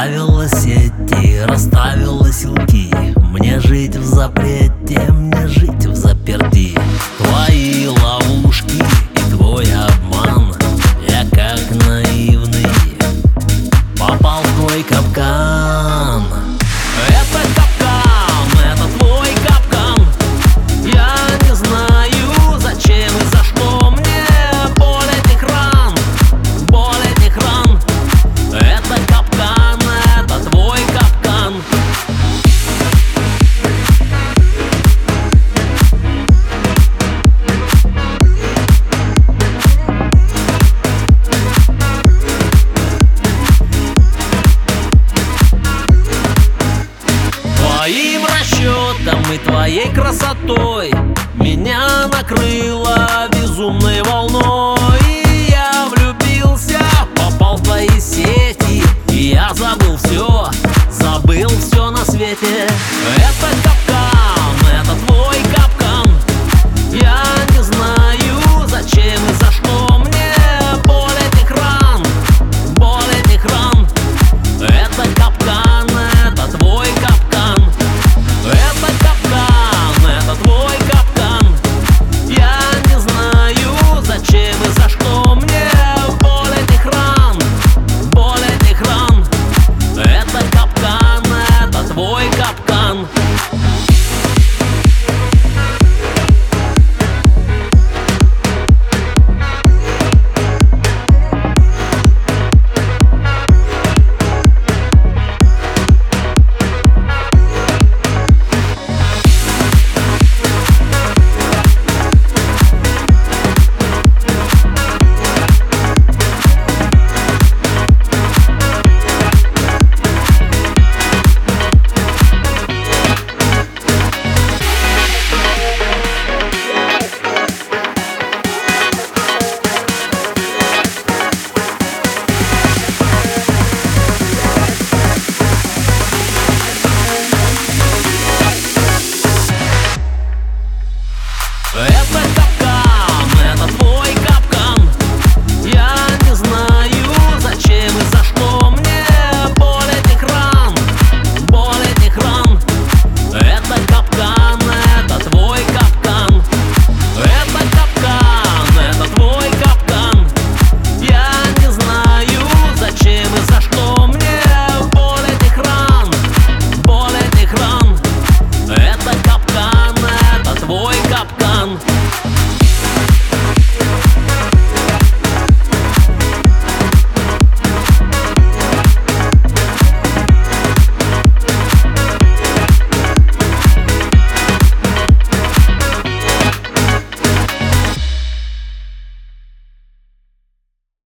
Расставила сети, расставила силки. Мне жить в запрете, мне жить в заперти. Твои ловушки и твой обман, я как наивный попал в твой капкан. Это капкан, это твой капкан. Я не знаю, зачем и за что мне боль этих ран, боль этих ран. Это капкан, это твой капкан. Твоим расчетом и твоей красотой меня накрыло